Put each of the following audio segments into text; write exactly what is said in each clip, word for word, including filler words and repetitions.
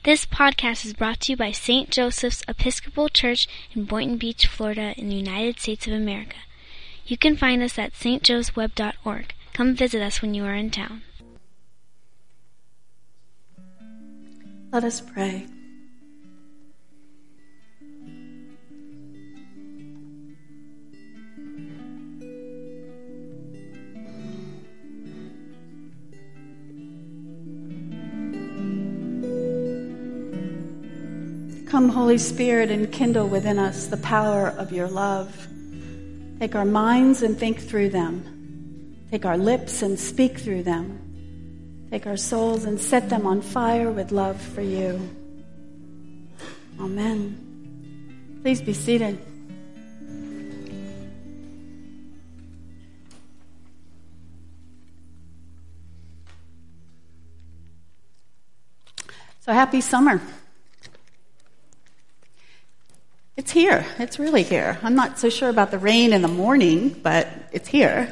This podcast is brought to you by Saint Joseph's Episcopal Church in Boynton Beach, Florida, in the United States of America. You can find us at s t joes web dot org. Come visit us when you are in town. Let us pray. Come, Holy Spirit, and kindle within us the power of your love. Take our minds and think through them. Take our lips and speak through them. Take our souls and set them on fire with love for you. Amen. Please be seated. So happy summer. It's here. It's really here. I'm not so sure about the rain in the morning, but it's here.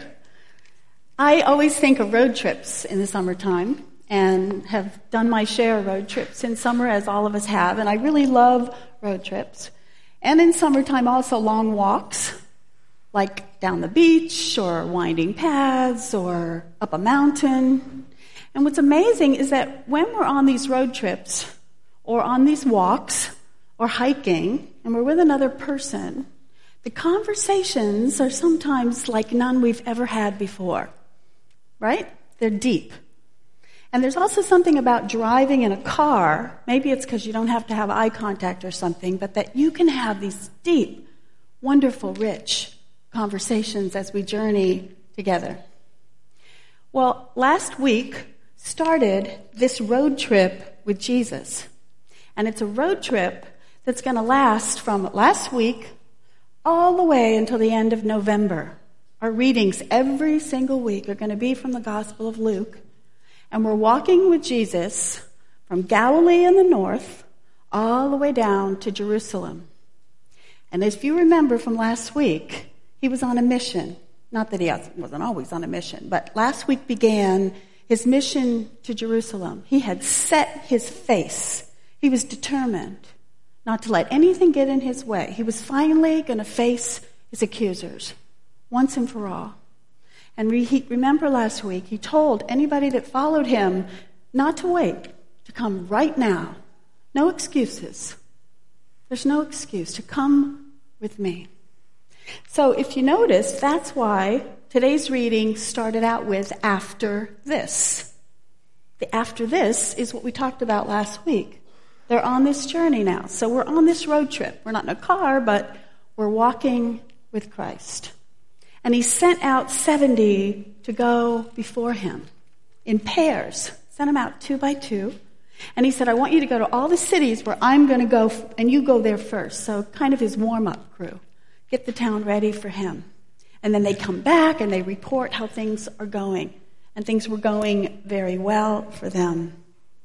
I always think of road trips in the summertime and have done my share of road trips in summer, as all of us have, and I really love road trips. And in summertime, also long walks, like down the beach or winding paths or up a mountain. And what's amazing is that when we're on these road trips or on these walks or hiking, and we're with another person, the conversations are sometimes like none we've ever had before, right? They're deep. And there's also something about driving in a car, maybe it's because you don't have to have eye contact or something, but that you can have these deep, wonderful, rich conversations as we journey together. Well, last week started this road trip with Jesus. And it's a road trip that's going to last from last week all the way until the end of November. Our readings every single week are going to be from the Gospel of Luke. And we're walking with Jesus from Galilee in the north all the way down to Jerusalem. And if you remember from last week, he was on a mission. Not that he wasn't always on a mission, but last week began his mission to Jerusalem. He had set his face. He was determined not to let anything get in his way. He was finally going to face his accusers once and for all. And re- he, remember last week, he told anybody that followed him not to wait, to come right now. No excuses. There's no excuse to come with me. So if you notice, that's why today's reading started out with after this. The after this is what we talked about last week. They're on this journey now. So we're on this road trip. We're not in a car, but we're walking with Christ. And he sent out seventy to go before him in pairs. Sent them out two by two. And he said, I want you to go to all the cities where I'm going to go, and you go there first. So kind of his warm-up crew. Get the town ready for him. And then they come back and they report how things are going. And things were going very well for them.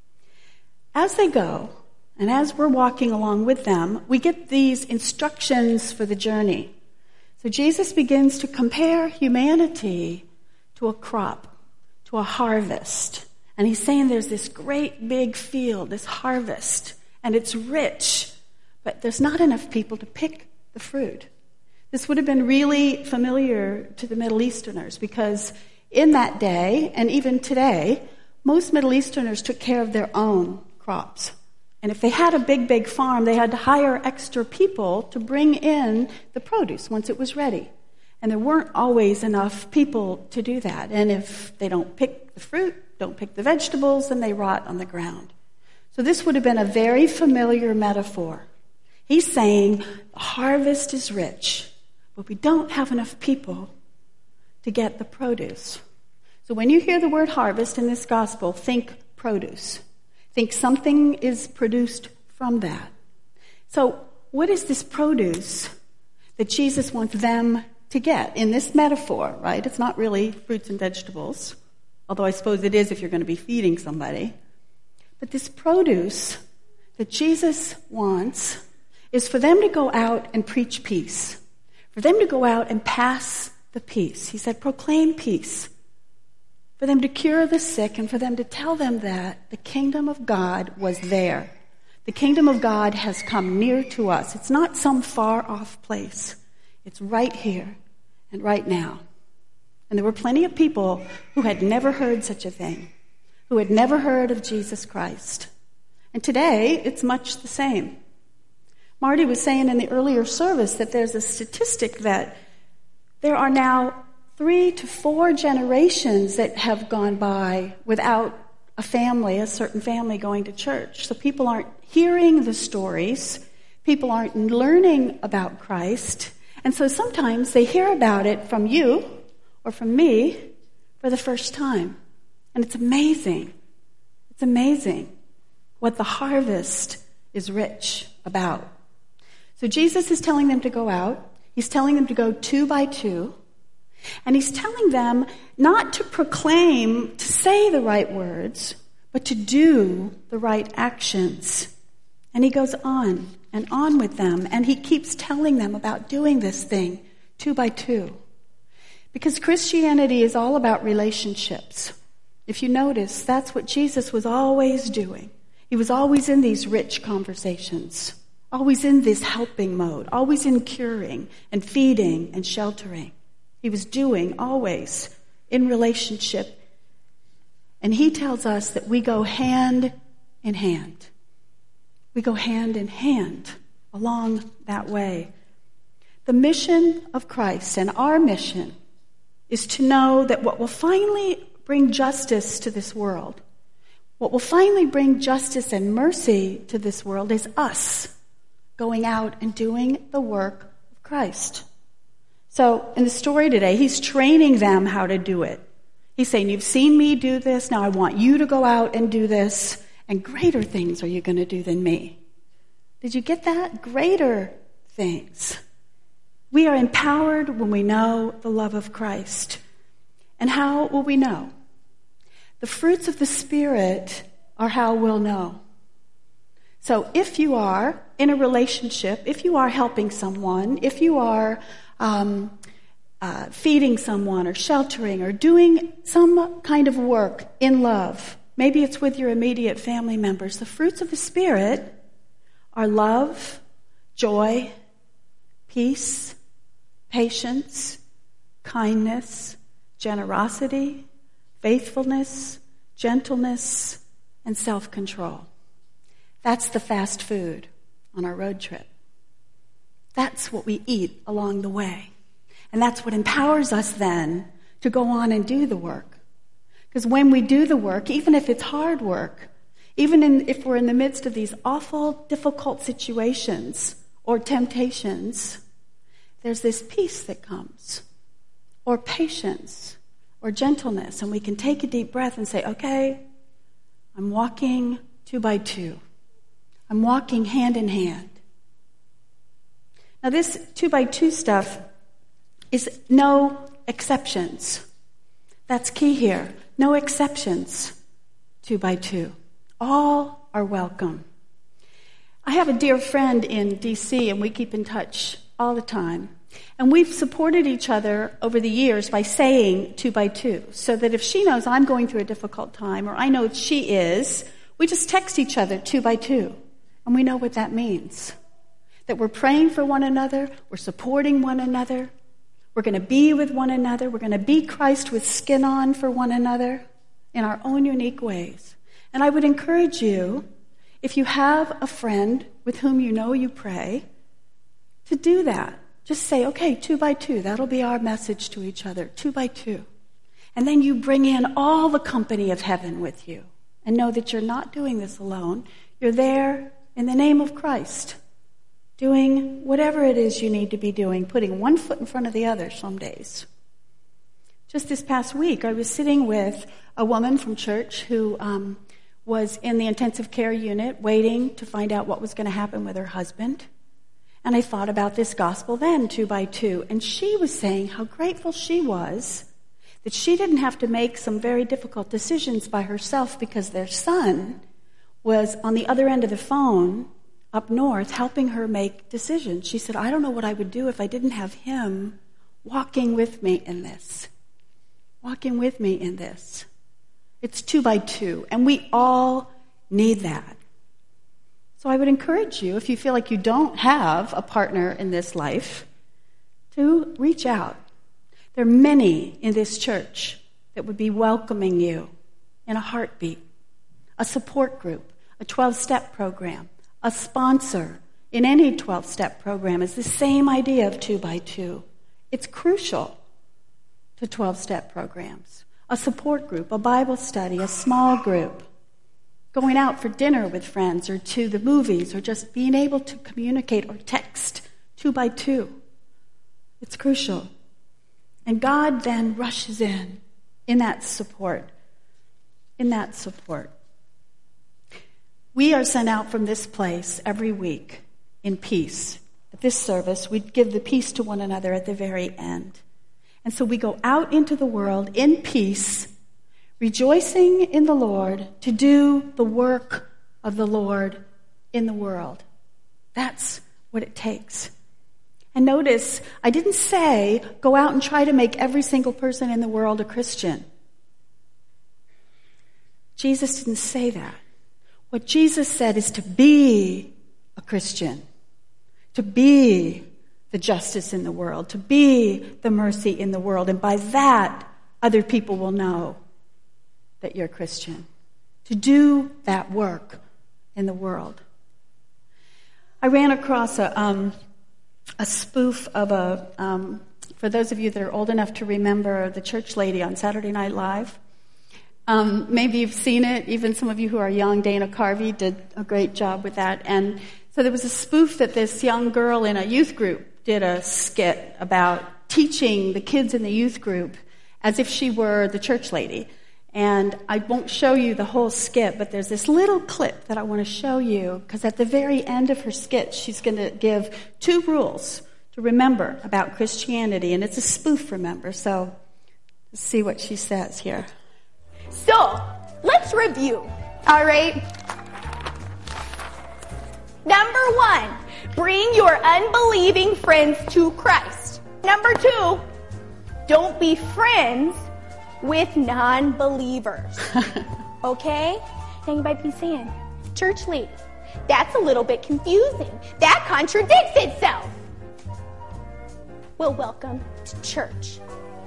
As they go, and as we're walking along with them, we get these instructions for the journey. So Jesus begins to compare humanity to a crop, to a harvest. And he's saying there's this great big field, this harvest, and it's rich, but there's not enough people to pick the fruit. This would have been really familiar to the Middle Easterners because in that day, and even today, most Middle Easterners took care of their own crops. And if they had a big, big farm, they had to hire extra people to bring in the produce once it was ready. And there weren't always enough people to do that. And if they don't pick the fruit, don't pick the vegetables, then they rot on the ground. So this would have been a very familiar metaphor. He's saying the harvest is rich, but we don't have enough people to get the produce. So when you hear the word harvest in this gospel, think produce. Think something is produced from that. So what is this produce that Jesus wants them to get in this metaphor, right? It's not really fruits and vegetables, although I suppose it is if you're going to be feeding somebody. But this produce that Jesus wants is for them to go out and preach peace, for them to go out and pass the peace. He said, proclaim peace. For them to cure the sick and for them to tell them that the kingdom of God was there. The kingdom of God has come near to us. It's not some far-off place. It's right here and right now. And there were plenty of people who had never heard such a thing, who had never heard of Jesus Christ. And today, it's much the same. Marty was saying in the earlier service that there's a statistic that there are now three to four generations that have gone by without a family, a certain family going to church. So people aren't hearing the stories. People aren't learning about Christ. And so sometimes they hear about it from you or from me for the first time. And it's amazing. It's amazing what the harvest is rich about. So Jesus is telling them to go out. He's telling them to go two by two. And he's telling them not to proclaim, to say the right words, but to do the right actions. And he goes on and on with them, and he keeps telling them about doing this thing two by two. Because Christianity is all about relationships. If you notice, that's what Jesus was always doing. He was always in these rich conversations, always in this helping mode, always in curing and feeding and sheltering. He was doing always in relationship. And he tells us that we go hand in hand. We go hand in hand along that way. The mission of Christ and our mission is to know that what will finally bring justice to this world, what will finally bring justice and mercy to this world is us going out and doing the work of Christ. So in the story today, he's training them how to do it. He's saying, you've seen me do this, now I want you to go out and do this, and greater things are you going to do than me. Did you get that? Greater things. We are empowered when we know the love of Christ. And how will we know? The fruits of the Spirit are how we'll know. So if you are in a relationship, if you are helping someone, if you are um, uh, feeding someone or sheltering or doing some kind of work in love, maybe it's with your immediate family members, the fruits of the Spirit are love, joy, peace, patience, kindness, generosity, faithfulness, gentleness, and self-control. That's the fast food on our road trip. That's what we eat along the way. And that's what empowers us then to go on and do the work. Because when we do the work, even if it's hard work, even in, if we're in the midst of these awful, difficult situations or temptations, there's this peace that comes, or patience, or gentleness, and we can take a deep breath and say, okay, I'm walking two by two. I'm walking hand in hand. Now this two by two stuff is no exceptions. That's key here. No exceptions, two by two. All are welcome. I have a dear friend in D C, and we keep in touch all the time. And we've supported each other over the years by saying two by two, so that if she knows I'm going through a difficult time, or I know she is, we just text each other two by two. And we know what that means. That we're praying for one another, we're supporting one another, we're going to be with one another, we're going to be Christ with skin on for one another in our own unique ways. And I would encourage you, if you have a friend with whom you know you pray, to do that. Just say, okay, two by two, that'll be our message to each other, two by two. And then you bring in all the company of heaven with you and know that you're not doing this alone. You're there in the name of Christ, doing whatever it is you need to be doing, putting one foot in front of the other some days. Just this past week, I was sitting with a woman from church who um, was in the intensive care unit waiting to find out what was going to happen with her husband. And I thought about this gospel then, two by two. And she was saying how grateful she was that she didn't have to make some very difficult decisions by herself because their son was on the other end of the phone up north helping her make decisions. She said, I don't know what I would do if I didn't have him walking with me in this. Walking with me in this. It's two by two, and we all need that. So I would encourage you, if you feel like you don't have a partner in this life, to reach out. There are many in this church that would be welcoming you in a heartbeat. A support group, a twelve-step program, a sponsor in any twelve-step program is the same idea of two by two. It's crucial to twelve-step programs. A support group, a Bible study, a small group, going out for dinner with friends or to the movies or just being able to communicate or text two by two. It's crucial. And God then rushes in, in that support, in that support. We are sent out from this place every week in peace. At this service, we give the peace to one another at the very end. And so we go out into the world in peace, rejoicing in the Lord to do the work of the Lord in the world. That's what it takes. And notice, I didn't say go out and try to make every single person in the world a Christian. Jesus didn't say that. What Jesus said is to be a Christian, to be the justice in the world, to be the mercy in the world. And by that, other people will know that you're a Christian. To do that work in the world. I ran across a, um, a spoof of a, um, for those of you that are old enough to remember the church lady on Saturday Night Live. Um, maybe you've seen it. Even some of you who are young, Dana Carvey did a great job with that. And so there was a spoof that this young girl in a youth group did a skit about teaching the kids in the youth group as if she were the church lady. And I won't show you the whole skit, but there's this little clip that I want to show you, because at the very end of her skit, she's going to give two rules to remember about Christianity. And it's a spoof, remember. So let's see what she says here. So, let's review, all right? Number one, bring your unbelieving friends to Christ. Number two, don't be friends with non-believers. Okay? Now you might be saying, church lady, that's a little bit confusing. That contradicts itself. Well, welcome to church.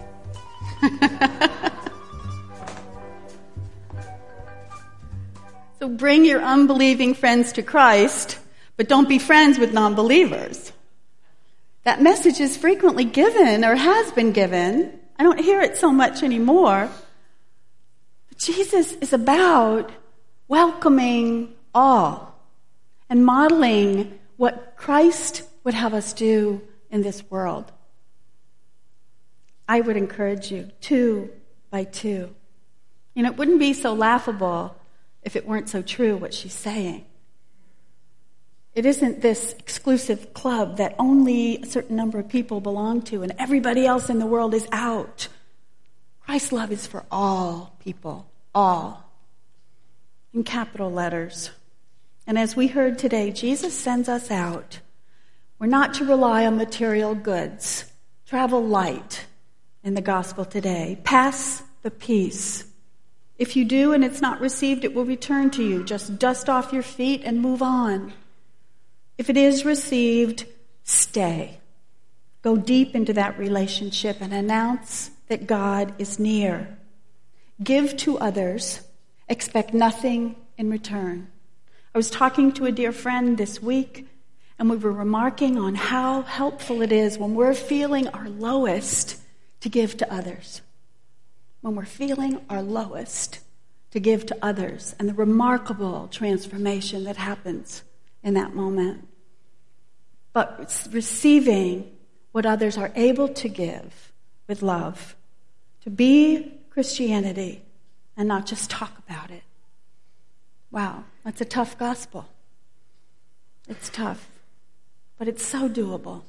So bring your unbelieving friends to Christ, but don't be friends with non-believers. That message is frequently given or has been given. I don't hear it so much anymore. But Jesus is about welcoming all and modeling what Christ would have us do in this world. I would encourage you, two by two. You know, it wouldn't be so laughable if it weren't so true what she's saying. It isn't this exclusive club that only a certain number of people belong to and everybody else in the world is out. Christ's love is for all people, all, in capital letters. And as we heard today, Jesus sends us out. We're not to rely on material goods. Travel light in the gospel today. Pass the peace. If you do and it's not received, it will return to you. Just dust off your feet and move on. If it is received, stay. Go deep into that relationship and announce that God is near. Give to others. Expect nothing in return. I was talking to a dear friend this week, and we were remarking on how helpful it is when we're feeling our lowest to give to others. When we're feeling our lowest, to give to others, and the remarkable transformation that happens in that moment. But it's receiving what others are able to give with love, to be Christianity and not just talk about it. Wow, that's a tough gospel. It's tough, but it's so doable.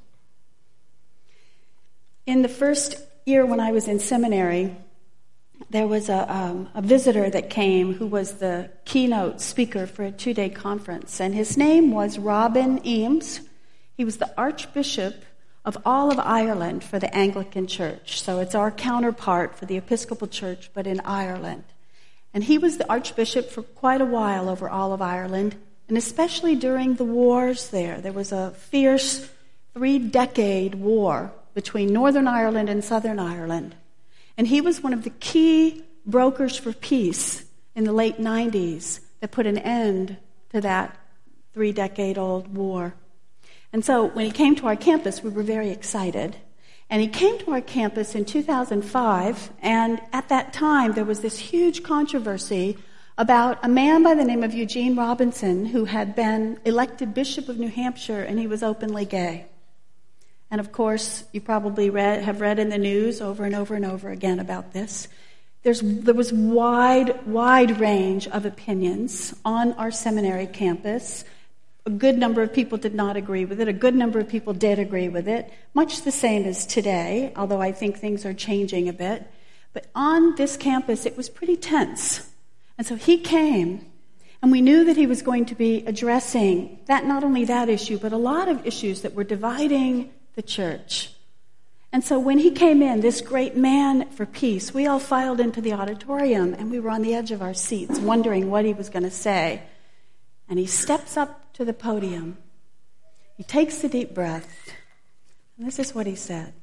In the first year when I was in seminary, there was a, um, a visitor that came who was the keynote speaker for a two-day conference, and his name was Robin Eames. He was the Archbishop of all of Ireland for the Anglican Church. So it's our counterpart for the Episcopal Church, but in Ireland. And he was the Archbishop for quite a while over all of Ireland. and especially during the wars there. There was a fierce three-decade war between Northern Ireland and Southern Ireland. And he was one of the key brokers for peace in the late nineties that put an end to that three-decade-old war. And so when he came to our campus, we were very excited. And he came to our campus in two thousand five, and at that time there was this huge controversy about a man by the name of Eugene Robinson who had been elected Bishop of New Hampshire, and he was openly gay. And of course, you probably read, have read in the news over and over and over again about this. There's, there was wide, wide range of opinions on our seminary campus. A good number of people did not agree with it. A good number of people did agree with it, much the same as today, although I think things are changing a bit. But on this campus, it was pretty tense. And so he came, and we knew that he was going to be addressing that, not only that issue, but a lot of issues that were dividing the church. And so when he came in, this great man for peace, we all filed into the auditorium, and we were on the edge of our seats, wondering what he was going to say. And he steps up to the podium. He takes a deep breath. And this is what he said.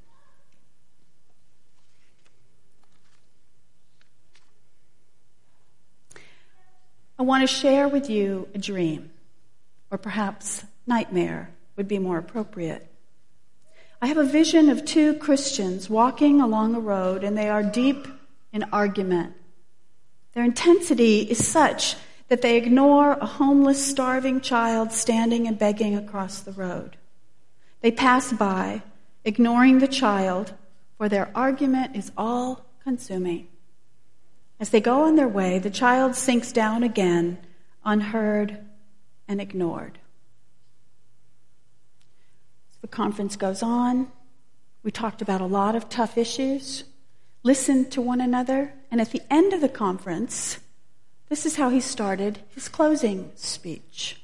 I want to share with you a dream, or perhaps nightmare would be more appropriate. I have a vision of two Christians walking along a road, and they are deep in argument. Their intensity is such that they ignore a homeless, starving child standing and begging across the road. They pass by, ignoring the child, for their argument is all-consuming. As they go on their way, the child sinks down again, unheard and ignored. The conference goes on. We talked about a lot of tough issues, listened to one another, and at the end of the conference, this is how he started his closing speech.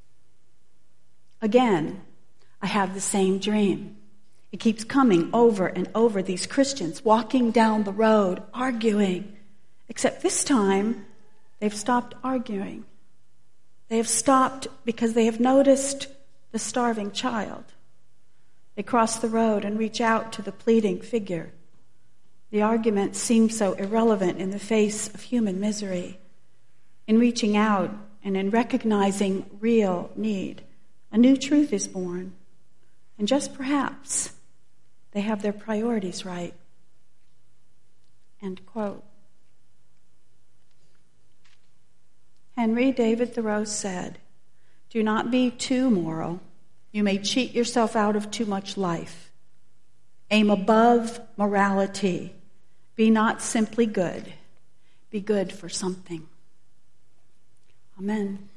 Again, I have the same dream. It keeps coming over and over, these Christians walking down the road, arguing, except this time, they've stopped arguing. They have stopped because they have noticed the starving child. They cross the road and reach out to the pleading figure. The argument seems so irrelevant in the face of human misery. In reaching out and in recognizing real need, a new truth is born. And just perhaps, they have their priorities right. End quote. Henry David Thoreau said, "Do not be too moral. You may cheat yourself out of too much life. Aim above morality. Be not simply good. Be good for something." Amen.